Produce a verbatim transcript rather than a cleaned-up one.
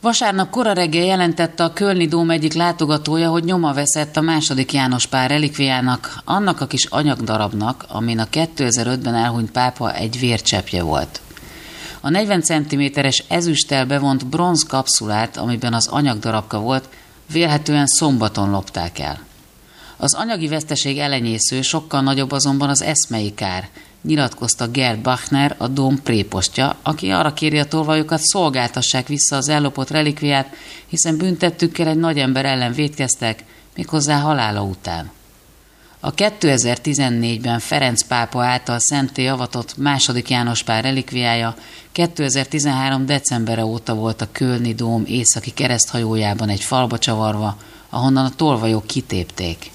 Vasárnap kora reggel jelentette a kölni dóm egyik látogatója, hogy nyoma veszett a második János Pál relikviának, annak a kis anyagdarabnak, amin a kétezer-ötben elhunyt pápa egy vércseppje volt. A negyven centiméteres ezüsttel bevont bronz kapszulát, amiben az anyagdarabka volt, vélhetően szombaton lopták el. Az anyagi veszteség elenyésző, sokkal nagyobb azonban az eszmei kár, nyilatkozta Gerd Bachner, a dóm prépostja, aki arra kéri a tolvajokat, szolgáltassák vissza az ellopott relikviát, hiszen büntettükkel egy nagy ember ellen vétkeztek, méghozzá halála után. A kétezer-tizennégyben Ferenc pápa által szentté avatott második János Pál relikviája kétezer-tizenhárom decembere óta volt a kölni dóm északi kereszthajójában egy falba csavarva, ahonnan a tolvajok kitépték.